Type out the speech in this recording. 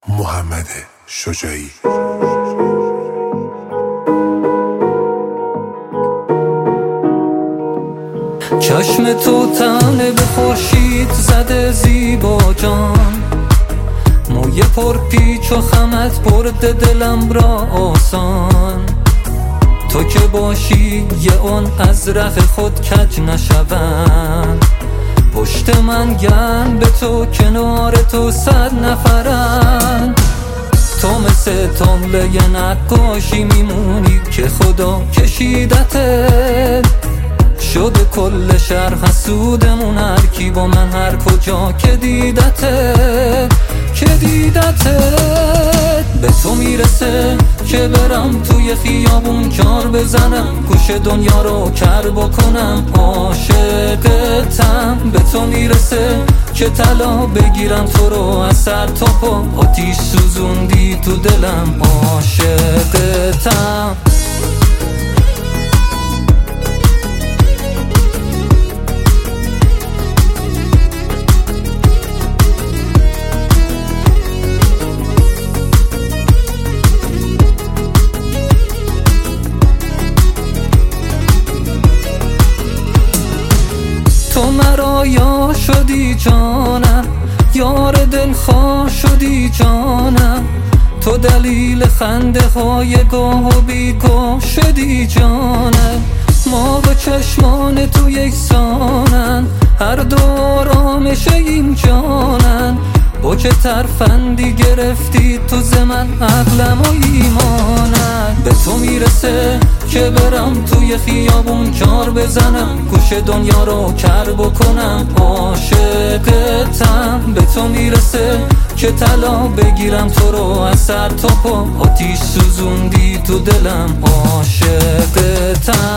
محمد شجاعی. چشم تو طعنه به خورشید زده زیبا جان، موی پر پیچ و خمت برده دلم را آسان. تو که باشی یه اون از ره خود کج نشوم، پشت من گن به تو کنار تو 100 نفرن. تو مثل تمله نقاشی میمونی که خدا کشیدته، شده کل شهر حسودمون هر کی با من هر کجا که دیدته. به تو میرسه که برم توی خیابون کار بزنم، گوش دنیا رو کر بکنم، عاشقتم. به تو میرسه که طلا بگیرم تو رو از سر تا پا، آتیش سوزوندی تو دلم، عاشقتم. تو مرا یار شدی جانم، یار دلخواه شدی جانم، تو دلیل خنده های گاه و بیگاه شدی جانم. ما و چشمان تو یکسانن، هر دو آرامش این جانن، با که ترفندی گرفتی تو زمن عقلم و ایمانم. به تو میرسه که برم توی خیابون کار بزنم، گوش دنیا رو کر بکنم، عاشقتم. به تو میرسه که طلا بگیرم تو رو از سر تا پا، آتیش سوزوندی تو دلم، عاشقتم.